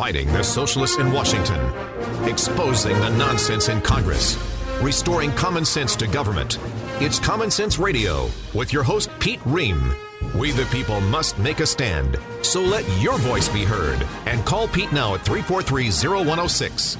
Fighting the socialists in Washington. Exposing the nonsense in Congress. Restoring common sense to government. It's Common Sense Radio with your host, Pete Ream. We the people must make a stand. So let your voice be heard. And call Pete now at 343-0106.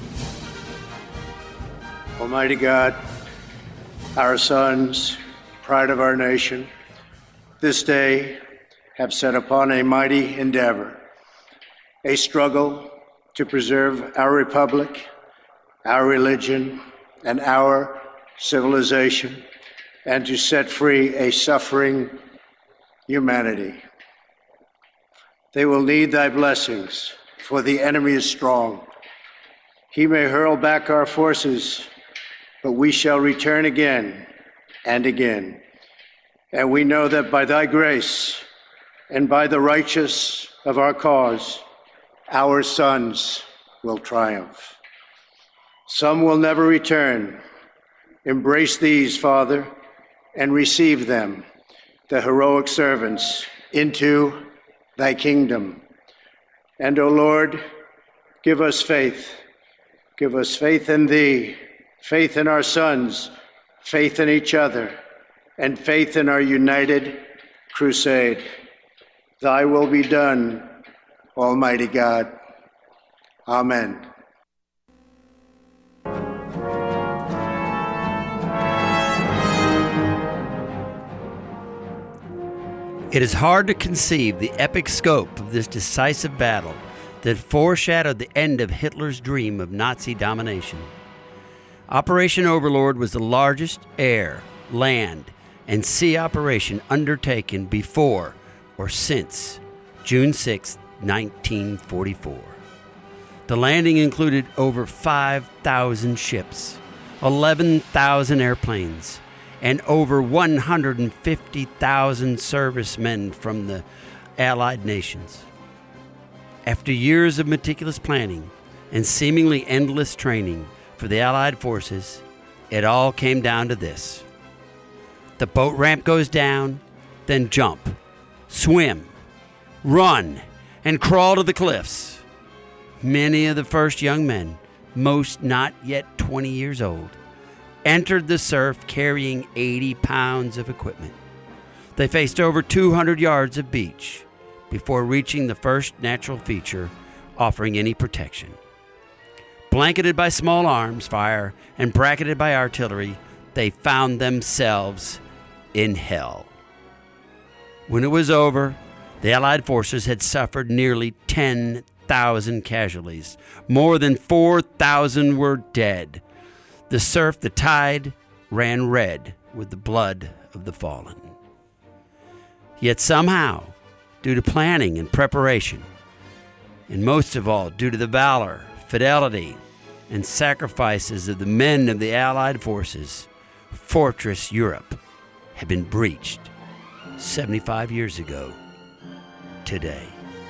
Almighty God, our sons, pride of our nation, this day have set upon a mighty endeavor, a struggle to preserve our republic, our religion, and our civilization, and to set free a suffering humanity. They will need thy blessings, for the enemy is strong. He may hurl back our forces, but we shall return again and again. And we know that by thy grace and by the righteous of our cause, our sons will triumph. Some will never return. Embrace these, Father, and receive them, the heroic servants, into thy kingdom. And, O Lord, give us faith. Give us faith in thee, faith in our sons, faith in each other, and faith in our united crusade. Thy will be done, Almighty God. Amen. It is hard to conceive the epic scope of this decisive battle that foreshadowed the end of Hitler's dream of Nazi domination. Operation Overlord was the largest air, land, and sea operation undertaken before or since June 6, 1944. The landing included over 5,000 ships, 11,000 airplanes, and over 150,000 servicemen from the Allied nations. After years of meticulous planning and seemingly endless training for the Allied forces, it all came down to this. The boat ramp goes down, then jump, swim, run, and crawl to the cliffs. Many of the first young men, most not yet 20 years old, entered the surf carrying 80 pounds of equipment. They faced over 200 yards of beach before reaching the first natural feature offering any protection. Blanketed by small arms fire and bracketed by artillery, they found themselves in hell. When it was over, the Allied forces had suffered nearly 10,000 casualties. More than 4,000 were dead. The surf, the tide, ran red with the blood of the fallen. Yet somehow, due to planning and preparation, and most of all due to the valor, fidelity, and sacrifices of the men of the Allied forces, Fortress Europe had been breached 75 years ago today.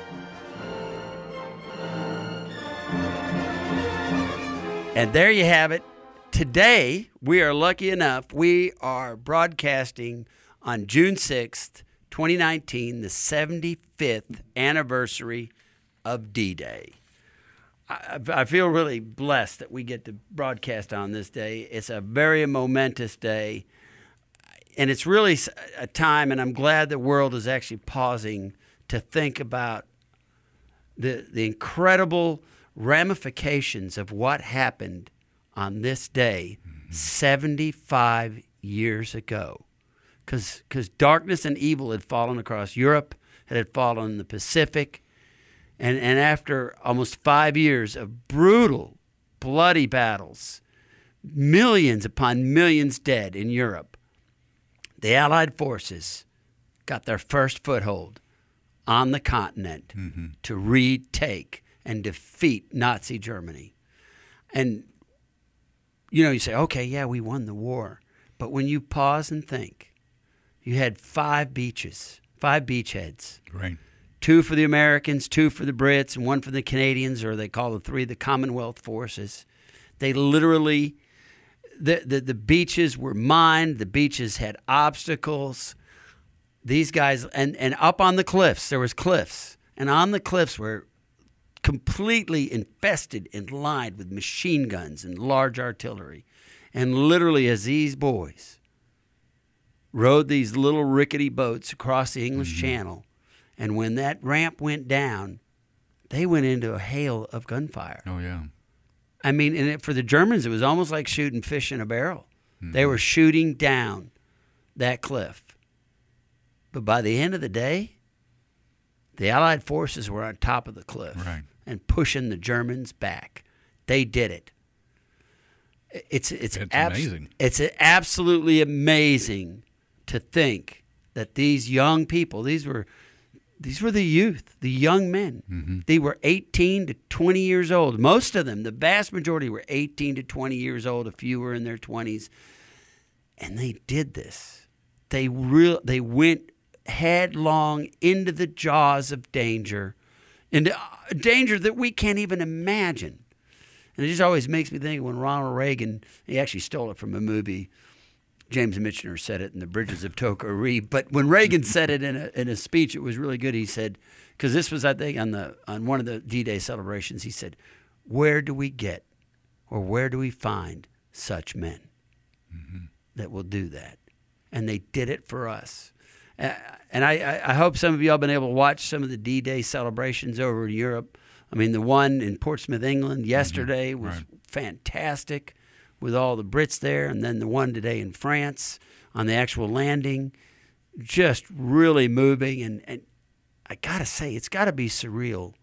And there you have it. Today, we are lucky enough, we are broadcasting on June 6th, 2019, the 75th anniversary of D-Day. I feel really blessed that we get to broadcast on this day. It's a very momentous day, and it's really a time, and I'm glad the world is actually pausing to think about the incredible ramifications of what happened on this day 75 years ago. Because darkness and evil had fallen across Europe, it had fallen in the Pacific, and after almost 5 years of brutal, bloody battles, millions upon millions dead in Europe, the Allied forces got their first foothold on the continent to retake and defeat Nazi Germany. And you say, okay, yeah, we won the war. But when you pause and think, you had 5 beachheads. Right. 2 for the Americans, 2 for the Brits, and 1 for the Canadians, or they call the 3 the Commonwealth forces. They literally, the beaches were mined. The beaches had obstacles. These guys, and up on the cliffs, there was cliffs. And on the cliffs were completely infested and lined with machine guns and large artillery. And literally, as these boys rowed these little rickety boats across the English Channel, and when that ramp went down, they went into a hail of gunfire. Oh, yeah. I mean, and for the Germans, it was almost like shooting fish in a barrel. They were shooting down that cliff. But by the end of the day, the Allied forces were on top of the cliff and pushing the Germans back. They did it. It's amazing. It's absolutely amazing to think that these young people, these were the youth, the young men. They were 18 to 20 years old. Most of them, the vast majority, were 18 to 20 years old. A few were in their 20s. And they did this. They went headlong into the jaws of danger, into danger that we can't even imagine. And it just always makes me think when Ronald Reagan, he actually stole it from a movie. James Michener said it in The Bridges of Tokyo-Ri. But when Reagan said it in a speech, it was really good. He said, because this was, I think, on one of the D-Day celebrations, he said, where do we get or where do we find such men that will do that? And they did it for us. And I hope some of you all have been able to watch some of the D-Day celebrations over in Europe. I mean, the one in Portsmouth, England yesterday was fantastic with all the Brits there, and then the one today in France on the actual landing, just really moving. And I got to say, it's got to be surreal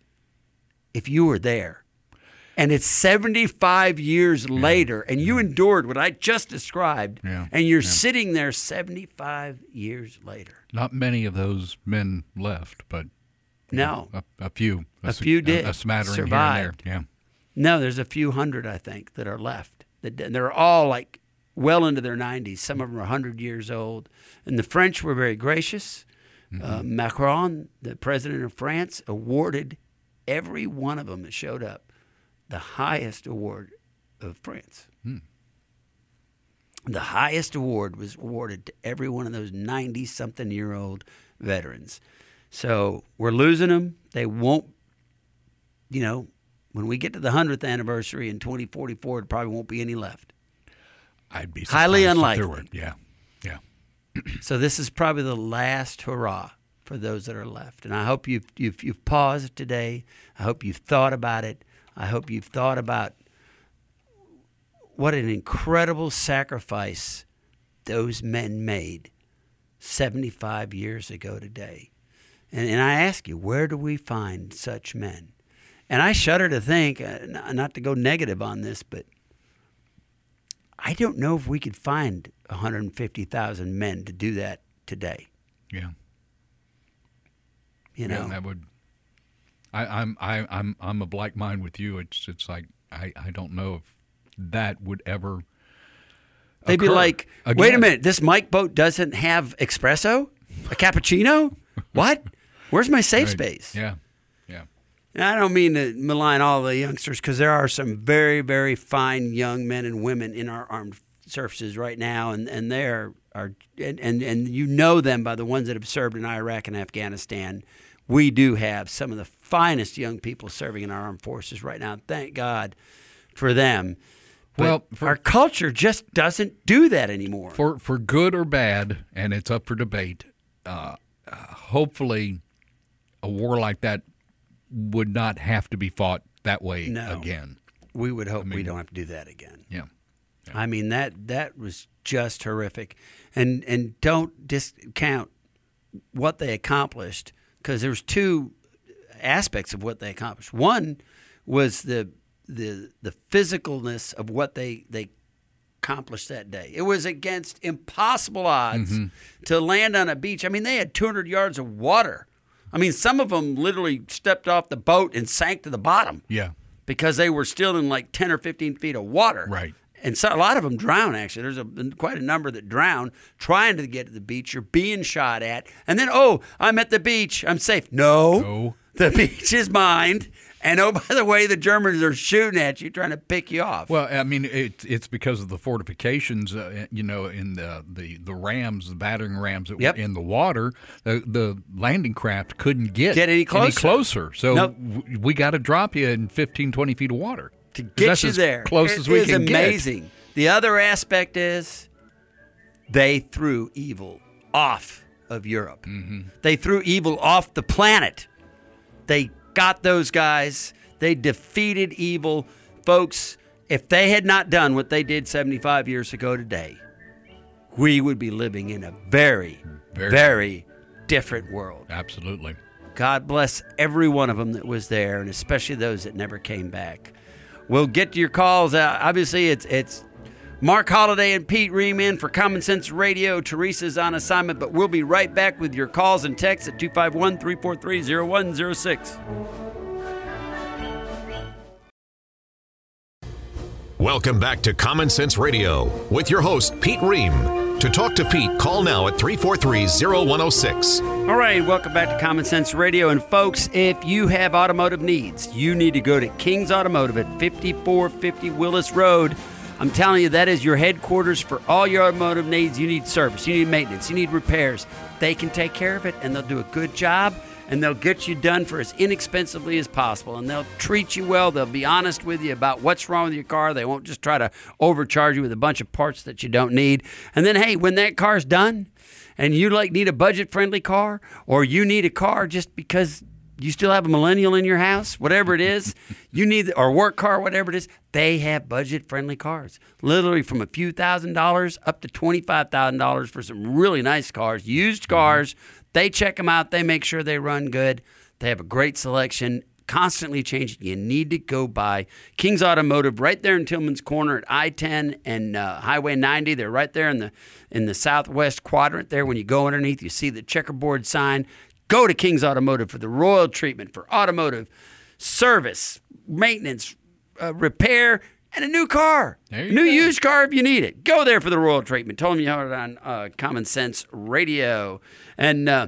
if you were there. And it's 75 years later, and you endured what I just described, and you're sitting there 75 years later. Not many of those men left, but no, a few. A few did. A smattering survived. Here and there. No, there's a few hundred, I think, that are left. They're all like well into their 90s. Some of them are 100 years old. And the French were very gracious. Macron, the president of France, awarded every one of them that showed up the highest award of France. The highest award was awarded to every one of those 90-something-year-old veterans. So we're losing them. They won't, when we get to the 100th anniversary in 2044, there probably won't be any left. I'd be highly unlikely. Yeah. So this is probably the last hurrah for those that are left. And I hope you've paused today. I hope you've thought about it. I hope you've thought about what an incredible sacrifice those men made 75 years ago today. And I ask you, where do we find such men? And I shudder to think, not to go negative on this, but I don't know if we could find 150,000 men to do that today. Yeah. That would. I'm of like mind with you. It's like I don't know if that would ever. They'd be like, again. Wait a minute, this Mike boat doesn't have espresso, a cappuccino. What? Where's my safe space? Yeah. And I don't mean to malign all the youngsters, because there are some very, very fine young men and women in our armed services right now, and they are you know them by the ones that have served in Iraq and Afghanistan. We do have some of the finest young people serving in our armed forces right now. Thank God for them. But our culture just doesn't do that anymore. For good or bad, and it's up for debate, hopefully a war like that would not have to be fought that way again. We would hope we don't have to do that again. Yeah. I mean, that was just horrific. And don't discount what they accomplished, because there's two aspects of what they accomplished. One was the physicalness of what they accomplished that day. It was against impossible odds to land on a beach. I mean, they had 200 yards of water. I mean, some of them literally stepped off the boat and sank to the bottom. Yeah. Because they were still in like 10 or 15 feet of water. Right. And so a lot of them drown, actually. There's quite a number that drown trying to get to the beach. You're being shot at. And then, I'm at the beach. I'm safe. No. The beach is mined. And oh, by the way, the Germans are shooting at you, trying to pick you off. Well, I mean, it's because of the fortifications, in the rams, the battering rams that were in the water. The landing craft couldn't get any closer. So we got to drop you in 15, 20 feet of water to get you there. Close as we can get. It's amazing. The other aspect is they threw evil off of Europe. Mm-hmm. They threw evil off the planet. They got those guys. They defeated evil. Folks, if they had not done what they did 75 years ago today, we would be living in a very, very different world. Absolutely. God bless every one of them that was there, and especially those that never came back. We'll get to your calls. Obviously, it's Mark Holliday and Pete Ream in for Common Sense Radio. Teresa's on assignment, but we'll be right back with your calls and texts at 251-343-0106. Welcome back to Common Sense Radio with your host, Pete Ream. To talk to Pete, call now at 343-0106. All right, welcome back to Common Sense Radio. And folks, if you have automotive needs, you need to go to King's Automotive at 5450 Willis Road. I'm telling you, that is your headquarters for all your automotive needs. You need service, you need maintenance, you need repairs. They can take care of it, and they'll do a good job, and they'll get you done for as inexpensively as possible, and they'll treat you well. They'll be honest with you about what's wrong with your car. They won't just try to overcharge you with a bunch of parts that you don't need. And then, hey, when that car's done and you need a budget-friendly car, or you need a car just because you still have a millennial in your house, whatever it is, you need, or work car, whatever it is, they have budget-friendly cars. Literally from a few $1,000s up to $25,000 for some really nice cars, used cars. They check them out. They make sure they run good. They have a great selection, constantly changing. You need to go by King's Automotive right there in Tillman's Corner at I-10 and Highway 90. They're right there in the southwest quadrant there. When you go underneath, you see the checkerboard sign. Go to King's Automotive for the royal treatment for automotive service, maintenance, repair, and a new car. Used car if you need it. Go there for the royal treatment. Told them you heard it on Common Sense Radio. And I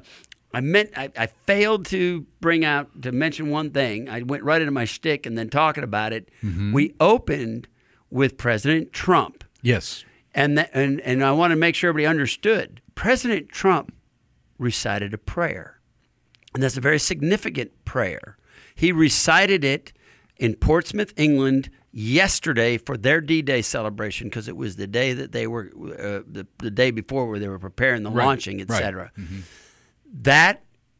failed to mention one thing. I went right into my shtick and then talking about it. Mm-hmm. We opened with President Trump. Yes. And I want to make sure everybody understood. President Trump recited a prayer. And that's a very significant prayer. He recited it in Portsmouth, England, yesterday for their D-Day celebration, because it was the day that they were the day before where they were preparing the launching, etc. Right. Mm-hmm. That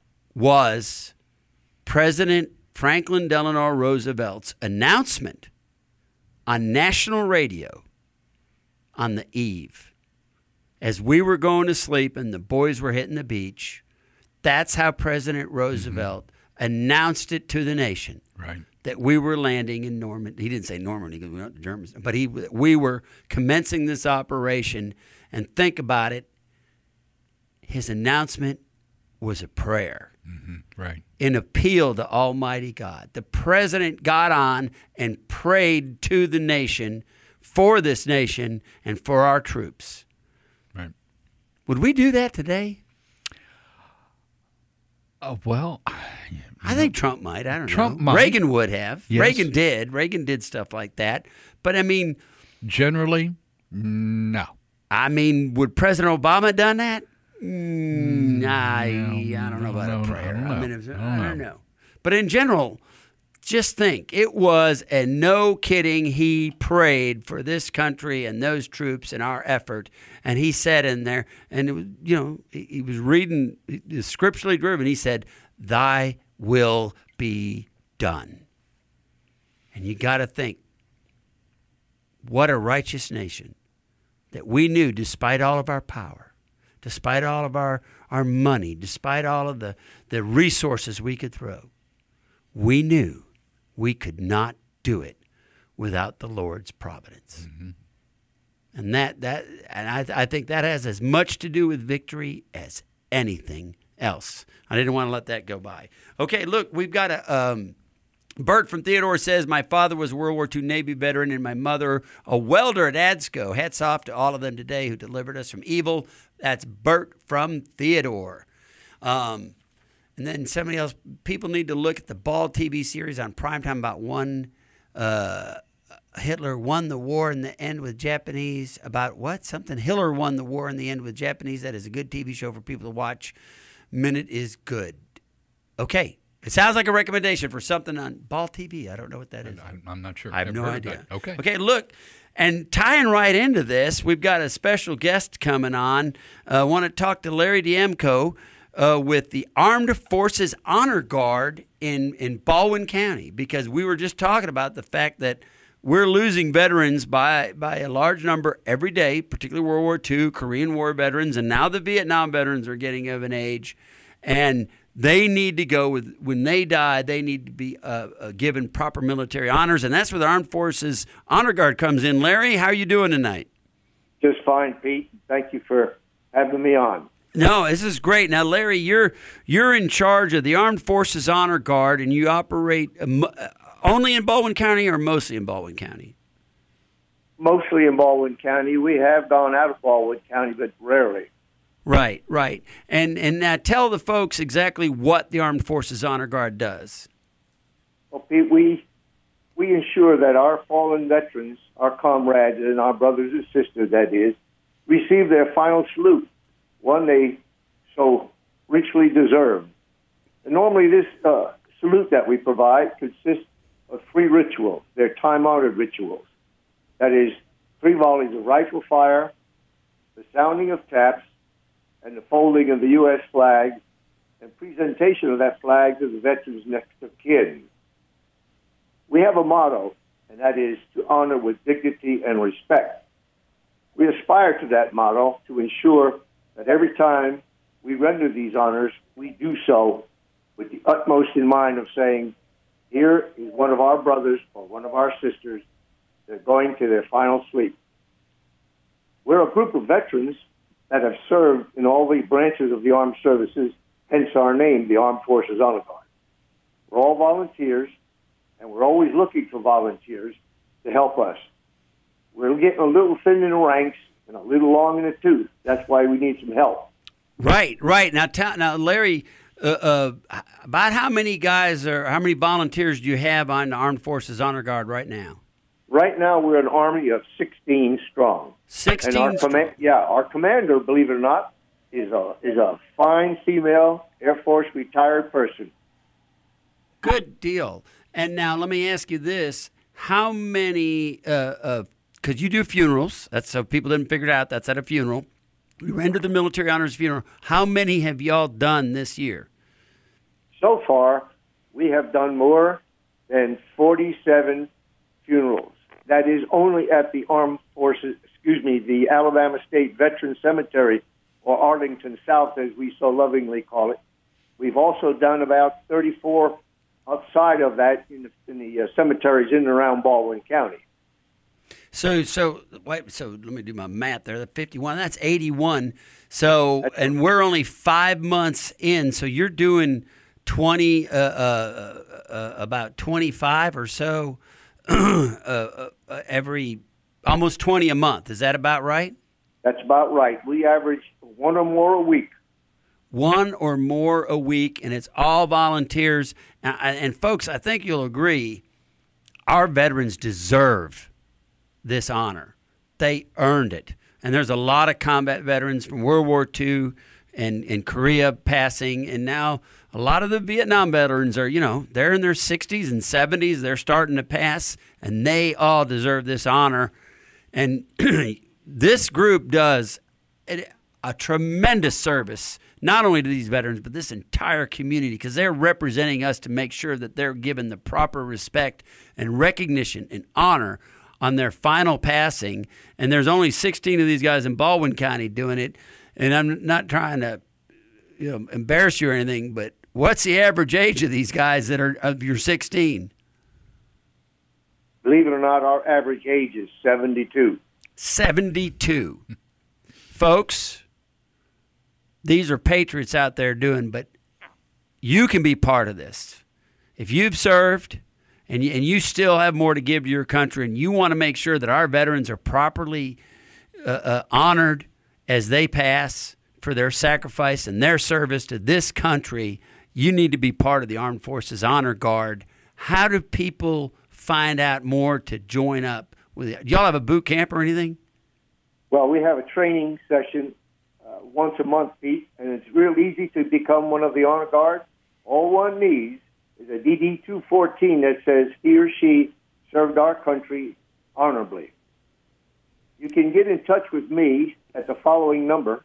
was President Franklin Delano Roosevelt's announcement on national radio on the eve. As we were going to sleep and the boys were hitting the beach, that's how President Roosevelt announced it to the nation. Right. That we were landing in Normandy. He didn't say Normandy because we were not the Germans, but we were commencing this operation. And think about it. His announcement was a prayer. Mm-hmm. Right. An appeal to Almighty God. The president got on and prayed to the nation, for this nation, and for our troops. Right. Would we do that today? Well, I think Trump might. I don't know. Trump might. Reagan would have. Yes. Reagan did. Reagan did stuff like that. But, I mean... Generally, no. I mean, would President Obama have done that? I don't know about a prayer. I don't know. But in general, just think. It was, and no kidding, he prayed for this country and those troops and our effort. And he said in there, and it was, he was reading, scripturally driven, he said, "Thy will be done." And you got to think, what a righteous nation that we knew, despite all of our power, despite all of our money, despite all of the resources we could throw, we knew we could not do it without the Lord's providence. Mm-hmm. And I think that has as much to do with victory as anything else. I didn't want to let that go by. Okay, look, we've got Bert from Theodore says, my father was a World War II Navy veteran and my mother a welder at ADSCO. Hats off to all of them today who delivered us from evil. That's Bert from Theodore. And then somebody else, people need to look at the Ball TV series on primetime about Hitler won the war in the end with Japanese. About what? Something. Hitler won the war in the end with Japanese. That is a good TV show for people to watch. Minute is good. Okay. It sounds like a recommendation for something on Ball TV. I don't know what that is. I'm not sure. I have no idea. Okay. Okay, look. And tying right into this, we've got a special guest coming on. I want to talk to Larry D'Amico with the Armed Forces Honor Guard in Baldwin County, because we were just talking about the fact that we're losing veterans by a large number every day, particularly World War II, Korean War veterans, and now the Vietnam veterans are getting of an age, and they need to go with, when they die, they need to be given proper military honors, and that's where the Armed Forces Honor Guard comes in. Larry, how are you doing tonight? Just fine, Pete. Thank you for having me on. No, this is great. Now, Larry, you're in charge of the Armed Forces Honor Guard, and you operate only in Baldwin County or mostly in Baldwin County? Mostly in Baldwin County. We have gone out of Baldwin County, but rarely. Right. And now tell the folks exactly what the Armed Forces Honor Guard does. Well, Pete, we ensure that our fallen veterans, our comrades, and our brothers and sisters, that is, receive their final salute, one they so richly deserve. And normally this salute that we provide consists of 3 rituals. They're time-honored rituals. That is, 3 volleys of rifle fire, the sounding of taps, and the folding of the U.S. flag, and presentation of that flag to the veterans next of kin. We have a motto, and that is to honor with dignity and respect. We aspire to that motto to ensure that every time we render these honors, we do so with the utmost in mind of saying, here is one of our brothers or one of our sisters. They're going to their final sleep. We're a group of veterans that have served in all the branches of the armed services, hence our name, the Armed Forces Honor Guard. We're all volunteers, and we're always looking for volunteers to help us. We're getting a little thin in the ranks and a little long in the tooth. That's why we need some help. Right. Now, Larry, about how many guys or how many volunteers do you have on the Armed Forces Honor Guard right now? Right now, we're an army of 16 strong. 16 and strong. Our commander, believe it or not, is a fine female Air Force retired person. Good deal. And now let me ask you this: how many? Because you do funerals. That's so people didn't figure it out. That's at a funeral. You render the military honors funeral. How many have y'all done this year? So far, we have done more than 47 funerals. That is only at the Armed Forces, the Alabama State Veterans Cemetery, or Arlington South, as we so lovingly call it. We've also done about 34 outside of that in the cemeteries in and around Baldwin County. So let me do my math there. The 51, that's 81. So, and we're only 5 months in. So you're doing 20, about 25 or so every, almost 20 a month. Is that about right? That's about right. We average 1 or more a week. 1 or more a week, and it's all volunteers. And folks, I think you'll agree, our veterans deserve this honor. They earned it. And there's a lot of combat veterans from World War II and Korea passing, and now a lot of the Vietnam veterans are, they're in their 60s and 70s. They're starting to pass, and they all deserve this honor. And this group does a tremendous service, not only to these veterans, but this entire community, because they're representing us to make sure that they're given the proper respect and recognition and honor on their final passing. And there's only 16 of these guys in Baldwin County doing it. And I'm not trying to embarrass you or anything, but what's the average age of these guys that are of your 16? Believe it or not, our average age is 72. 72. Folks, these are patriots out there doing, but you can be part of this. If you've served and you still have more to give to your country, and you want to make sure that our veterans are properly honored as they pass for their sacrifice and their service to this country, you need to be part of the Armed Forces Honor Guard. How do people find out more to join up with you? Do y'all have a boot camp or anything? Well, we have a training session once a month, Pete, and it's real easy to become one of the Honor Guard. All one needs is a DD-214 that says he or she served our country honorably. You can get in touch with me at the following number,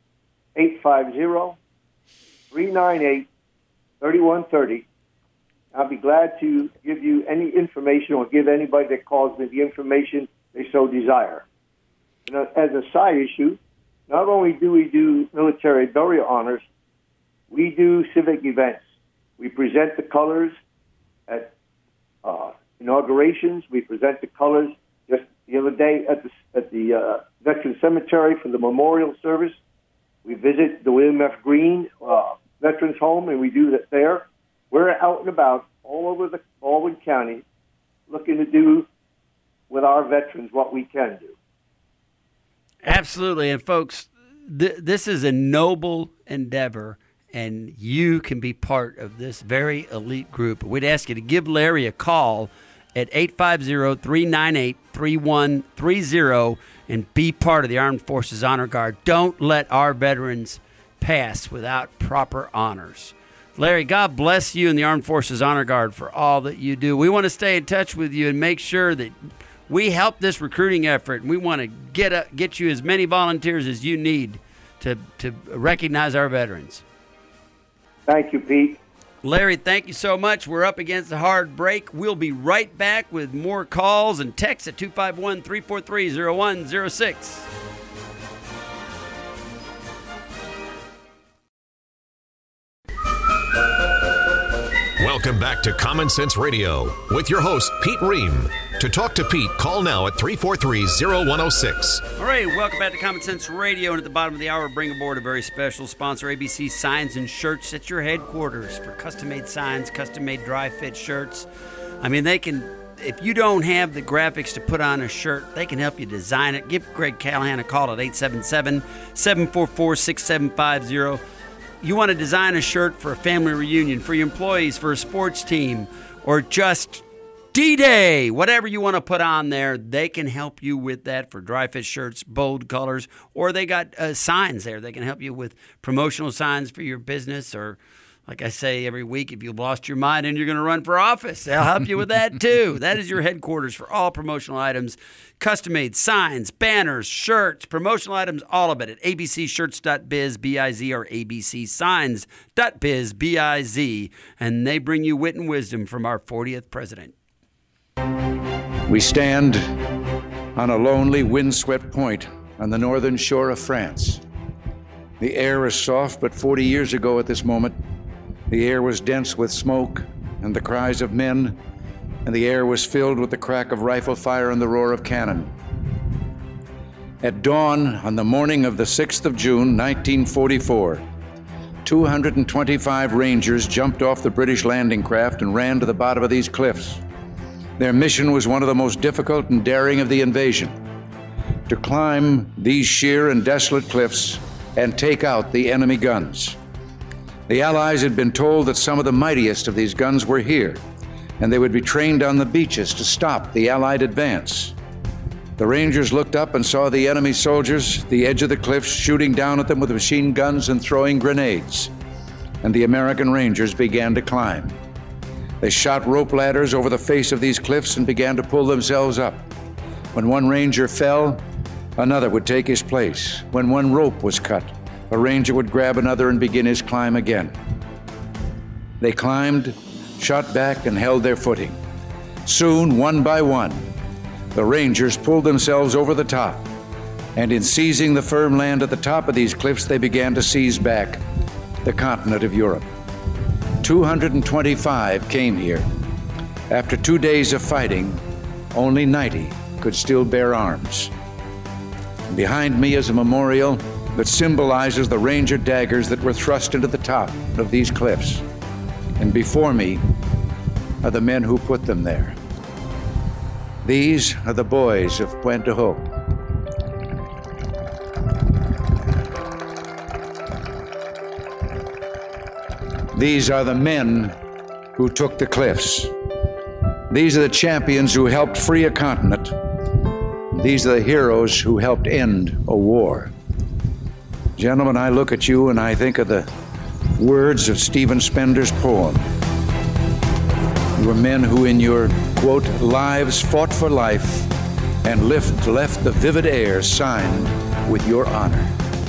850-398-3130. I'll be glad to give you any information or give anybody that calls me the information they so desire. And as a side issue, not only do we do military burial honors, we do civic events. We present the colors at inaugurations. We present the colors just the other day at the Veteran Cemetery for the memorial service. We visit the William F. Green Veterans Home, and we do that there. We're out and about all over the Baldwin County looking to do with our veterans what we can do. Absolutely. And folks, this is a noble endeavor, and you can be part of this very elite group. We'd ask you to give Larry a call at 850-398-3130 and be part of the Armed Forces Honor Guard. Don't let our veterans pass without proper honors. Larry, God bless you and the Armed Forces Honor Guard for all that you do. We want to stay in touch with you and make sure that we help this recruiting effort, and we want to get you as many volunteers as you need to recognize our veterans. Thank you, Pete. Larry, thank you so much. We're up against a hard break. We'll be right back with more calls and texts at 251-343-0106. Welcome back to Common Sense Radio with your host, Pete Ream. To talk to Pete, call now at 343-0106. All right, welcome back to Common Sense Radio. And at the bottom of the hour, bring aboard a very special sponsor, ABC Signs and Shirts. At your headquarters for custom-made signs, custom-made dry-fit shirts. I mean, they can, if you don't have the graphics to put on a shirt, they can help you design it. Give Greg Callahan a call at 877-744-6750. You want to design a shirt for a family reunion, for your employees, for a sports team, or just D-Day, whatever you want to put on there, they can help you with that for dry fit shirts, bold colors, or they got signs there. They can help you with promotional signs for your business, or like I say every week, if you've lost your mind and you're going to run for office, they'll help you with that too. That is your headquarters for all promotional items, custom-made signs, banners, shirts, promotional items, all of it at abcshirts.biz, B-I-Z, or abcsigns.biz, B-I-Z, and they bring you wit and wisdom from our 40th president. We stand on a lonely, windswept point on the northern shore of France. The air is soft, but 40 years ago at this moment, the air was dense with smoke and the cries of men, and the air was filled with the crack of rifle fire and the roar of cannon. At dawn on the morning of the 6th of June, 1944, 225 Rangers jumped off the British landing craft and ran to the bottom of these cliffs. Their mission was one of the most difficult and daring of the invasion: to climb these sheer and desolate cliffs and take out the enemy guns. The Allies had been told that some of the mightiest of these guns were here, and they would be trained on the beaches to stop the Allied advance. The Rangers looked up and saw the enemy soldiers at the edge of the cliffs shooting down at them with machine guns and throwing grenades, and the American Rangers began to climb. They shot rope ladders over the face of these cliffs and began to pull themselves up. When one Ranger fell, another would take his place. When one rope was cut, a Ranger would grab another and begin his climb again. They climbed, shot back, and held their footing. Soon, one by one, the Rangers pulled themselves over the top, and in seizing the firm land at the top of these cliffs, they began to seize back the continent of Europe. 225 came here. After 2 days of fighting, only 90 could still bear arms. And behind me is a memorial that symbolizes the Ranger daggers that were thrust into the top of these cliffs. And before me are the men who put them there. These are the boys of Pointe du Hope. These are the men who took the cliffs. These are the champions who helped free a continent. These are the heroes who helped end a war. Gentlemen, I look at you and I think of the words of Stephen Spender's poem. You were men who in your, quote, lives fought for life and left the vivid air signed with your honor.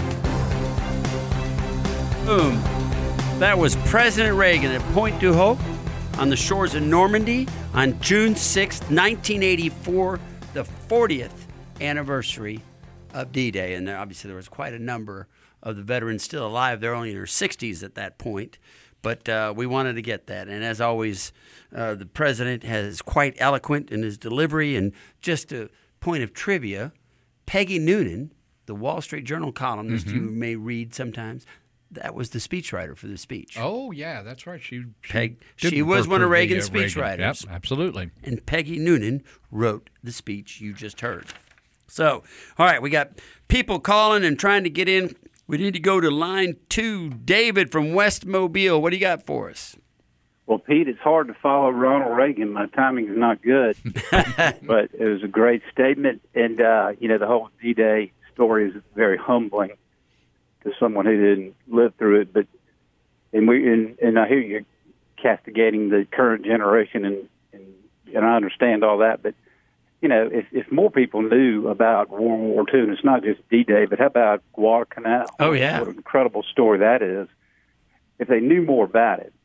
Boom. That was President Reagan at Pointe du Hoc on the shores of Normandy on June 6, 1984, the 40th anniversary of D-Day. And obviously there was quite a number of the veterans still alive. They're only in their 60s at that point. But we wanted to get that. And as always, the president is quite eloquent in his delivery. And just a point of trivia, Peggy Noonan, the Wall Street Journal columnist you may read sometimes, that was the speechwriter for the speech. Oh, yeah, that's right. She was one of Reagan's speechwriters. Yep, absolutely. And Peggy Noonan wrote the speech you just heard. So, all right, we got people calling and trying to get in. We need to go to line 2. David from West Mobile. What do you got for us? Well, Pete, it's hard to follow Ronald Reagan. My timing is not good. But it was a great statement. And, the whole D-Day story is very humbling to someone who didn't live through it. But and I hear you castigating the current generation, and I understand all that. But, if more people knew about World War II, and it's not just D-Day, but how about Guadalcanal? Oh, yeah. What an incredible story that is. If they knew more about it.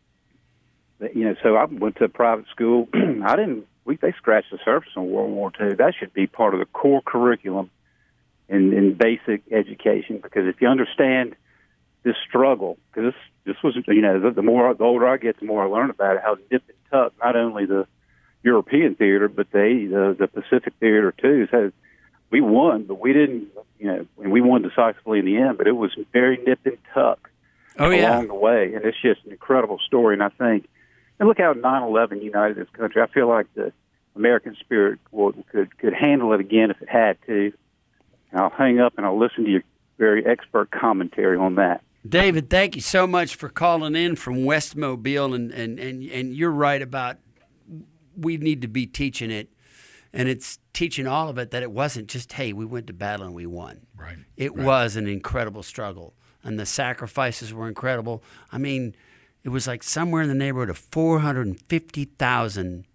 So I went to a private school. They scratched the surface on World War II. That should be part of the core curriculum in basic education, because if you understand this struggle, because this was, the older I get, the more I learn about it, how nip and tuck, not only the European theater, but the Pacific theater too. So we won, but we didn't, and we won decisively in the end, but it was very nip and tuck along the way. And it's just an incredible story. And I think, and look how 9/11 united this country. I feel like the American spirit could handle it again if it had to. And I'll hang up and I'll listen to your very expert commentary on that. David, thank you so much for calling in from West Mobile. And you're right about we need to be teaching it. And it's teaching all of it that it wasn't just, hey, we went to battle and we won. Right. It was an incredible struggle. And the sacrifices were incredible. I mean, it was like somewhere in the neighborhood of 450,000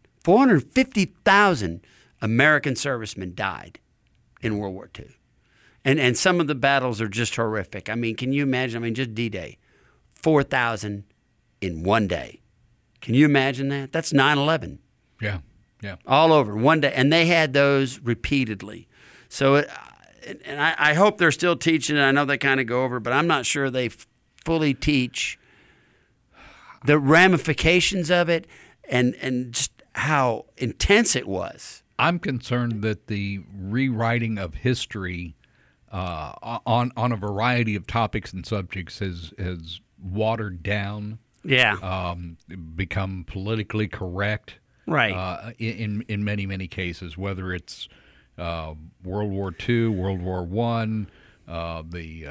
American servicemen died in World War II. And some of the battles are just horrific. I mean, can you imagine? Just D-Day, 4,000 in one day. Can you imagine that? That's 9/11. Yeah. All over one day. And they had those repeatedly. So, I hope they're still teaching it. I know they kind of go over, but I'm not sure they fully teach the ramifications of it and just how intense it was. I'm concerned that the rewriting of history on a variety of topics and subjects has watered down. Yeah. Become politically correct. Right. In many cases, whether it's World War II, World War I, the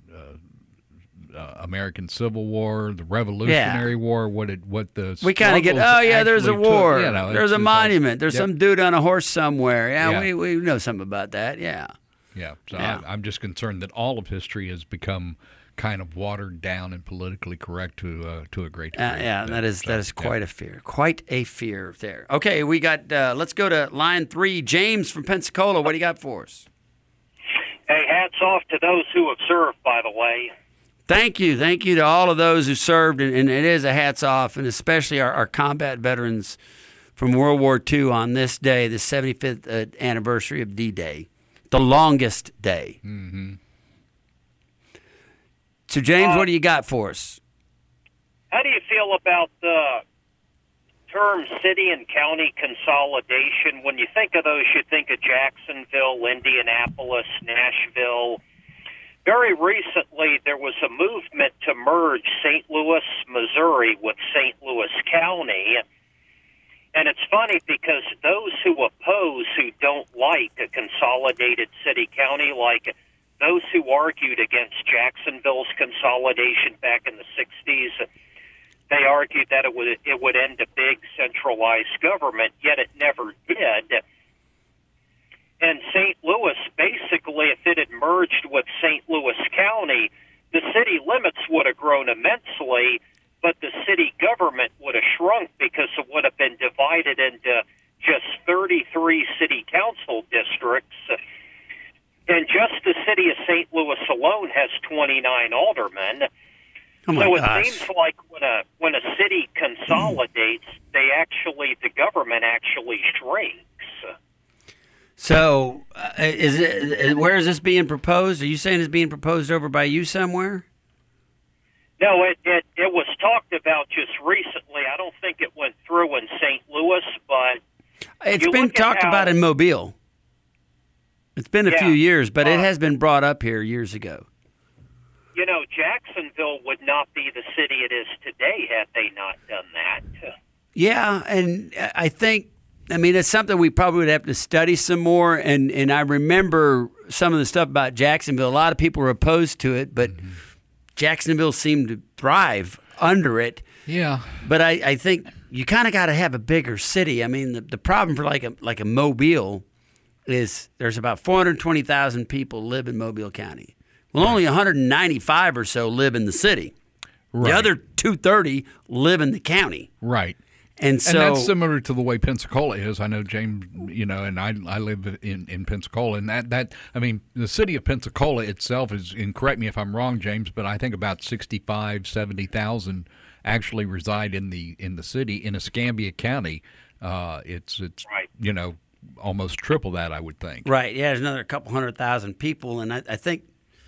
American Civil War, the Revolutionary War, we kind of get, there's a war, there's a monument, there's some dude on a horse somewhere. Yeah. We know something about that. Yeah. So I'm just concerned that all of history has become kind of watered down and politically correct to a great degree. That is quite a fear. Quite a fear there. Okay, we got. Let's go to line 3. James from Pensacola. What do you got for us? Hey, hats off to those who have served, by the way. Thank you to all of those who served, and it is a hats off, and especially our combat veterans from World War II on this day, the 75th anniversary of D-Day, the longest day. Mm-hmm. So, James, what do you got for us? How do you feel about the term city and county consolidation? When you think of those, you think of Jacksonville, Indianapolis, Nashville. Very recently, there was a movement to merge St. Louis, Missouri with St. Louis County. And it's funny because those who oppose, who don't like a consolidated city-county, like those who argued against Jacksonville's consolidation back in the 60s, They argued that it would end a big centralized government, yet it never did. And St. Louis, basically, if it had merged with St. Louis County, the city limits would have grown immensely, but the city government would have shrunk because it would have been divided into just 33 city council districts. And just the city of St. Louis alone has 29 aldermen. Oh my gosh. It seems like when a city consolidates, the government actually shrinks. So, where is this being proposed? Are you saying it's being proposed over by you somewhere? No, it was talked about just recently. I don't think it went through in St. Louis, but it's been talked about in Mobile. It's been a few years, but it has been brought up here years ago. You know, Jacksonville would not be the city it is today had they not done that. Yeah, and I think, it's something we probably would have to study some more. And I remember some of the stuff about Jacksonville. A lot of people were opposed to it, but Jacksonville seemed to thrive under it. Yeah. But I think you kind of got to have a bigger city. The problem for like a Mobile is there's about 420,000 people live in Mobile County. Well, only 195 or so live in the city. Right. The other 230 live in the county. Right. And that's similar to the way Pensacola is. I know, James, and I live in Pensacola. And the city of Pensacola itself is, and correct me if I'm wrong, James, but I think about 70,000 actually reside in the city. In Escambia County, it's right. Almost triple that, I would think. Right. Yeah, there's another couple 100,000 people. And I think,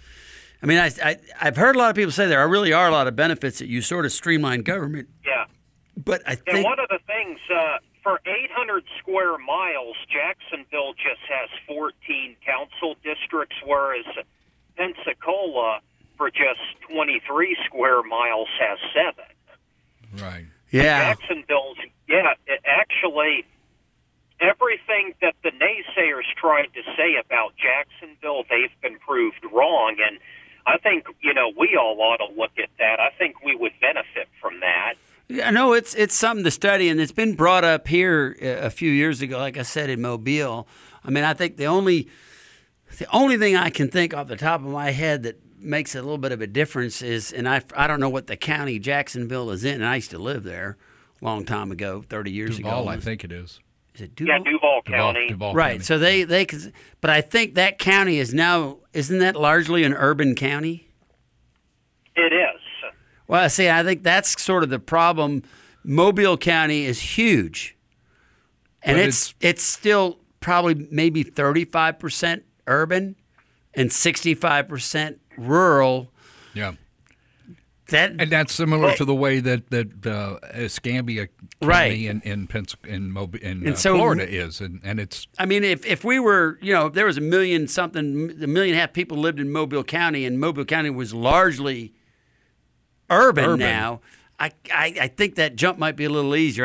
I've heard a lot of people say there really are a lot of benefits that you sort of streamline government. Yeah. But I think... And one of the things, for 800 square miles, Jacksonville just has 14 council districts, whereas Pensacola, for just 23 square miles, has 7. Right. Yeah. Jacksonville's, actually, everything that the naysayers tried to say about Jacksonville, they've been proved wrong, and I think, we all ought to look at that. I think we would benefit from that. Yeah, no, it's something to study, and it's been brought up here a few years ago, like I said, in Mobile. I think the only thing I can think off the top of my head that makes a little bit of a difference is, and I don't know what the county Jacksonville is in, and I used to live there a long time ago, 30 years ago. Duval, I think it is. Is it Duval? Yeah, Duval County. Duval right, County. so they but I think that county is now, isn't that largely an urban county? It is. Well, see, I think that's sort of the problem. Mobile County is huge, and it's still probably maybe 35% urban and 65% rural. Yeah. And that's similar to the way that Escambia County in Florida is, and it's. If we were, if there was 1.5 million people lived in Mobile County, and Mobile County was largely urban now, I think that jump might be a little easier.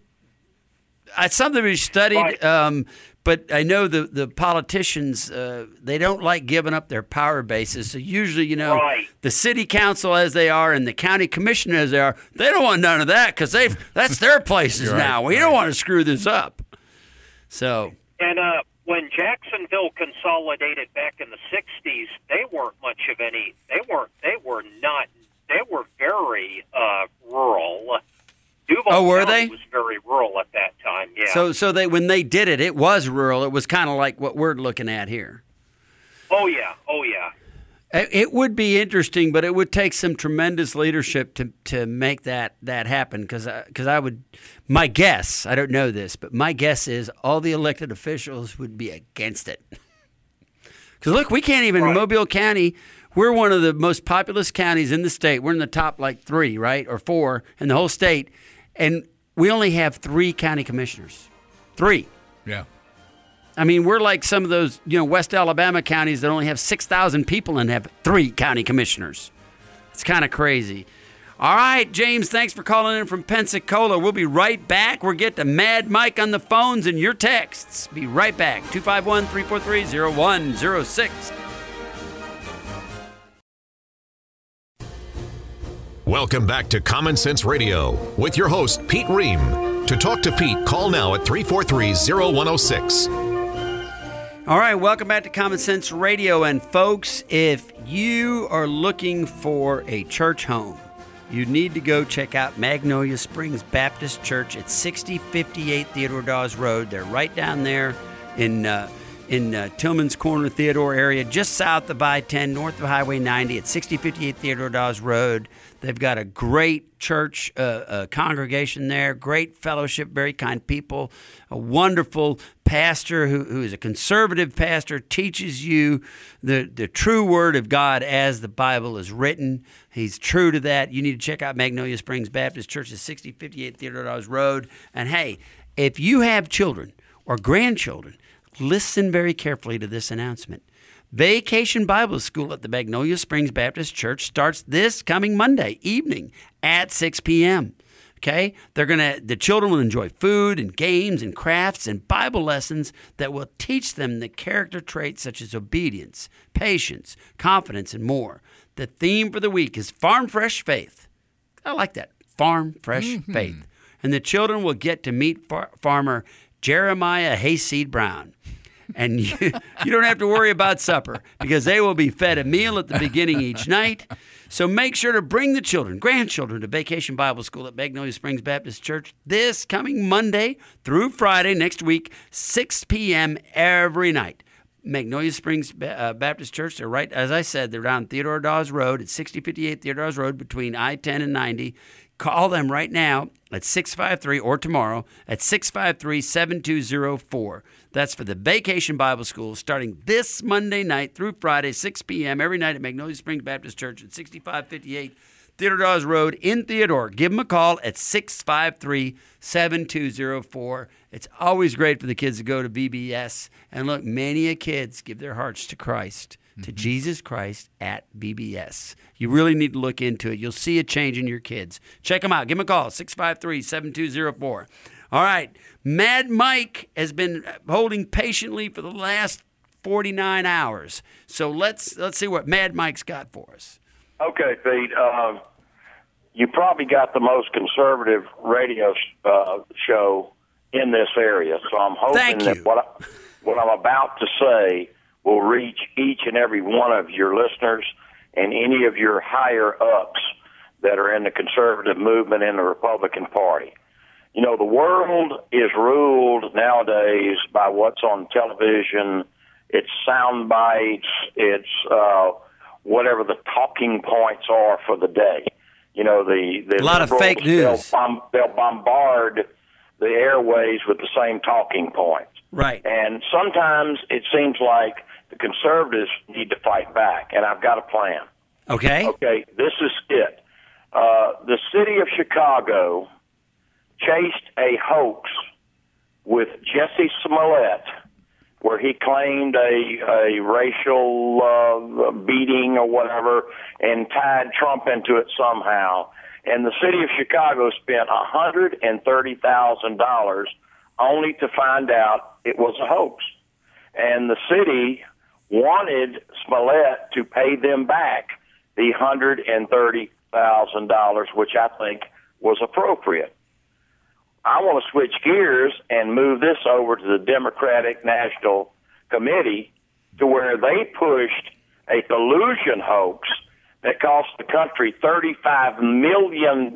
It's something we studied, right. But I know the politicians, they don't like giving up their power bases. So usually, right. The city council as they are and the county commissioner as they are, they don't want none of that because that's their places right, now. We don't want to screw this up. So. And when Jacksonville consolidated back in the 60s, they weren't much of any. They were very rural. Duval were County they? Was very rural at that time. Yeah. So when they did it, it was rural. It was kind of like what we're looking at here. Oh yeah. It would be interesting, but it would take some tremendous leadership to make that happen. Because I would, my guess, I don't know this, but my guess is all the elected officials would be against it. Because look, we can't even in Mobile County. We're one of the most populous counties in the state. We're in the top 3, right, or 4 in the whole state, and we only have 3 county commissioners. 3. Yeah. We're like some of those, West Alabama counties that only have 6,000 people and have 3 county commissioners. It's kind of crazy. All right, James, thanks for calling in from Pensacola. We'll be right back. We'll get to Mad Mike on the phones and your texts. Be right back. 251-343-0106. Welcome back to Common Sense Radio with your host, Pete Ream. To talk to Pete, call now at 343-0106. All right, welcome back to Common Sense Radio. And folks, if you are looking for a church home, you need to go check out Magnolia Springs Baptist Church at 6058 Theodore Dawes Road. They're right down there in Tillman's Corner, Theodore area, just south of I-10, north of Highway 90 at 6058 Theodore Dawes Road. They've got a great church congregation there, great fellowship, very kind people, a wonderful pastor who is a conservative pastor, teaches you the true word of God as the Bible is written. He's true to that. You need to check out Magnolia Springs Baptist Church at 6058 Theodore Dawes Road. And hey, if you have children or grandchildren, listen very carefully to this announcement. Vacation Bible School at the Magnolia Springs Baptist Church starts this coming Monday evening at 6 p.m. Okay? The children will enjoy food and games and crafts and Bible lessons that will teach them the character traits such as obedience, patience, confidence, and more. The theme for the week is Farm Fresh Faith. I like that. Farm Fresh Faith. And the children will get to meet farmer Jeremiah Hayseed Brown. And you don't have to worry about supper because they will be fed a meal at the beginning each night. So make sure to bring the children, grandchildren, to Vacation Bible School at Magnolia Springs Baptist Church this coming Monday through Friday next week, 6 p.m. every night. Magnolia Springs Baptist Church, they're right, as I said, they're down Theodore Dawes Road at 6058 Theodore Dawes Road between I-10 and 90. Call them right now at 653 or tomorrow at 653-7204. That's for the Vacation Bible School starting this Monday night through Friday, 6 p.m. every night at Magnolia Springs Baptist Church at 6558 Theodore Dawes Road in Theodore. Give them a call at 653-7204. It's always great for the kids to go to VBS. And look, many kids give their hearts to Christ, to Jesus Christ at VBS. You really need to look into it. You'll see a change in your kids. Check them out. Give them a call, 653-7204. All right. Mad Mike has been holding patiently for the last 49 hours. So let's see what Mad Mike's got for us. Okay, Pete. You probably got the most conservative radio show in this area, so I'm hoping that what I'm about to say will reach each and every one of your listeners and any of your higher-ups that are in the conservative movement in the Republican Party. You know, the world is ruled nowadays by what's on television. It's sound bites. It's whatever the talking points are for the day. You know, the a lot of fake news. They'll bombard the airways with the same talking points. Right. And sometimes it seems like the conservatives need to fight back, and I've got a plan. Okay. Okay, this is it. The city of Chicago chased a hoax with Jesse Smollett, where he claimed a racial beating or whatever and tied Trump into it somehow. And the city of Chicago spent $130,000 only to find out it was a hoax. And the city wanted Smollett to pay them back the $130,000, which I think was appropriate. I want to switch gears and move this over to the Democratic National Committee to where they pushed a collusion hoax that cost the country $35 million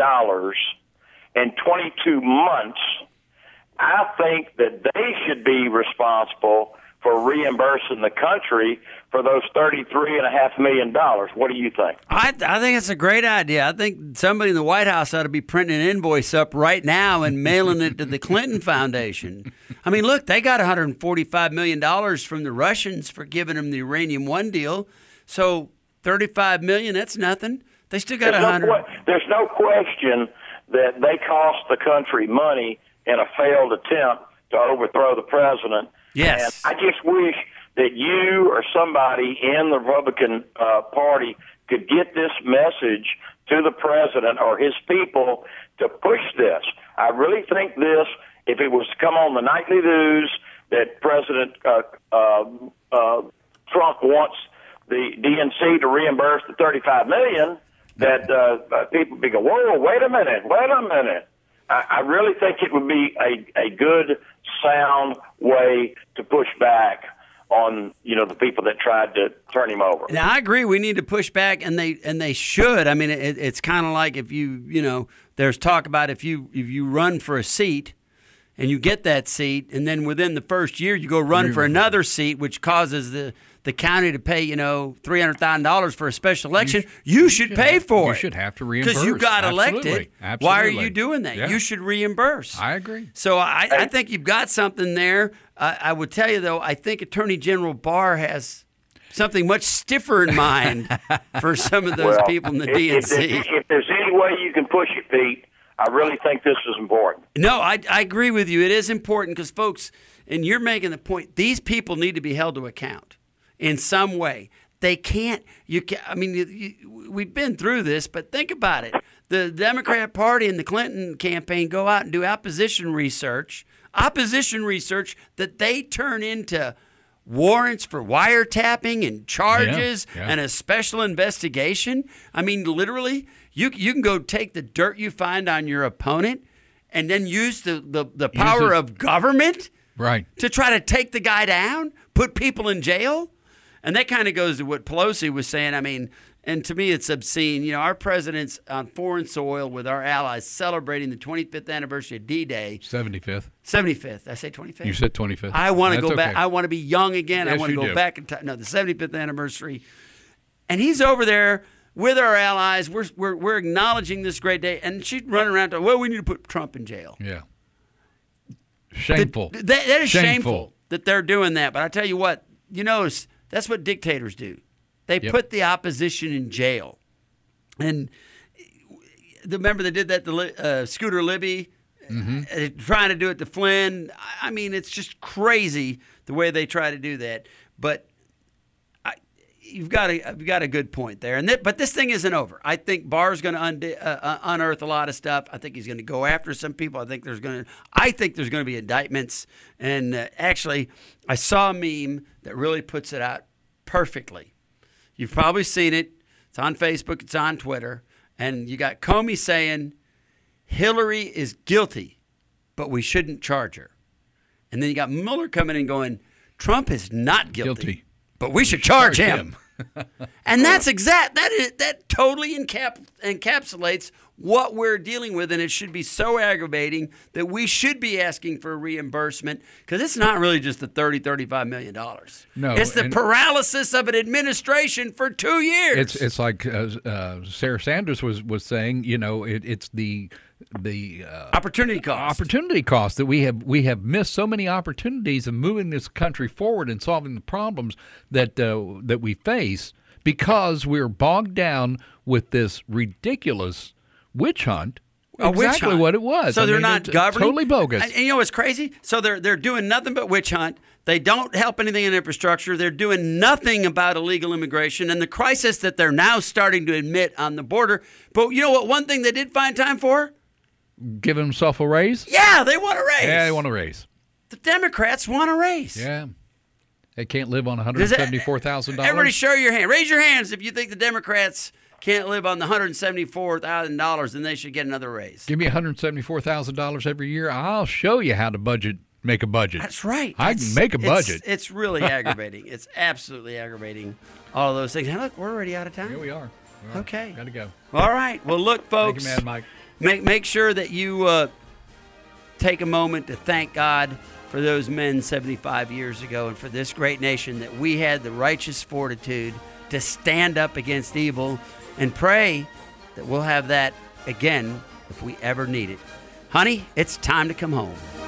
in 22 months. I think that they should be responsible for reimbursing the country for those $33.5 million. What do you think? I think it's a great idea. I think somebody in the White House ought to be printing an invoice up right now and mailing it to the Clinton Foundation. I mean, look, they got $145 million from the Russians for giving them the Uranium One deal. So $35 million, that's nothing. They still got There's no question that they cost the country money in a failed attempt to overthrow the president. Yes. And I just wish that you or somebody in the Republican Party could get this message to the president or his people to push this. I really think this, if it was to come on the nightly news that President Trump wants the DNC to reimburse the $35 million, that people be going, whoa, wait a minute. I really think it would be a good, sound way to push back on, the people that tried to turn him over. Now, I agree. We need to push back, and they should. I mean, it's kind of like if there's talk about if you run for a seat and you get that seat, and then within the first year you go run for another seat, which causes the county to pay, $300,000 for a special election, you should pay for it. You should have to reimburse. Because you got elected. Absolutely. Why are you doing that? Yeah. You should reimburse. I agree. So I think you've got something there. I would tell you, though, I think Attorney General Barr has something much stiffer in mind for some of those people in the DNC. If there's any way you can push it, Pete, I really think this is important. No, I agree with you. It is important because, folks, and you're making the point, these people need to be held to account in some way. They can't. We've been through this, but think about it. The Democrat Party and the Clinton campaign go out and do opposition research that they turn into warrants for wiretapping and charges and a special investigation. I mean, literally, you can go take the dirt you find on your opponent and then use the power of government to try to take the guy down, put people in jail. And that kind of goes to what Pelosi was saying. I mean, and to me, it's obscene. Our president's on foreign soil with our allies celebrating the 25th anniversary of D-Day. 75th. 75th. Did I say 25th? You said 25th. I want to go back. I want to be young again. Yes, I want to go do. back in time. No, the 75th anniversary. And he's over there with our allies. We're acknowledging this great day. And she's running around talking, well, we need to put Trump in jail. Yeah. Shameful. That is shameful that they're doing that. But I tell you what, that's what dictators do. They put the opposition in jail. And remember they did that to Scooter Libby, trying to do it to Flynn. I mean, it's just crazy the way they try to do that. But you've got a good point there. But this thing isn't over. I think Barr's going to unearth a lot of stuff. I think he's going to go after some people. I think there's going to be indictments. And actually, I saw a meme that really puts it out perfectly. You've probably seen it. It's on Facebook. It's on Twitter. And you got Comey saying Hillary is guilty, but we shouldn't charge her. And then you got Mueller coming in going, Trump is not guilty. But we should charge him. And that's that totally encapsulates what we're dealing with, and it should be so aggravating that we should be asking for a reimbursement because it's not really just the $35 million. No, it's the paralysis of an administration for 2 years. It's like Sarah Sanders was saying. It's the opportunity cost that we have missed so many opportunities of moving this country forward and solving the problems that we face because we're bogged down with this ridiculous witch hunt. Exactly what it was. So they're not governing. Totally bogus. And you know what's crazy? So they're doing nothing but witch hunt. They don't help anything in infrastructure. They're doing nothing about illegal immigration and the crisis that they're now starting to admit on the border. But you know what? One thing they did find time for? Give themselves a raise? Yeah, they want a raise. Yeah, they want a raise. The Democrats want a raise. Yeah. They can't live on $174,000. Everybody show your hand. Raise your hands if you think the Democrats can't live on the $174,000, then they should get another raise. Give me $174,000 every year. I'll show you how to make a budget. That's right. I can make a budget. It's really aggravating. It's absolutely aggravating, all of those things. Hey, look, we're already out of time. Here we are. Okay. Got to go. All right. Well, look, folks. Thank you, Mad Mike. Mike. Make sure that you take a moment to thank God for those men 75 years ago and for this great nation that we had the righteous fortitude to stand up against evil and pray that we'll have that again if we ever need it. Honey, it's time to come home.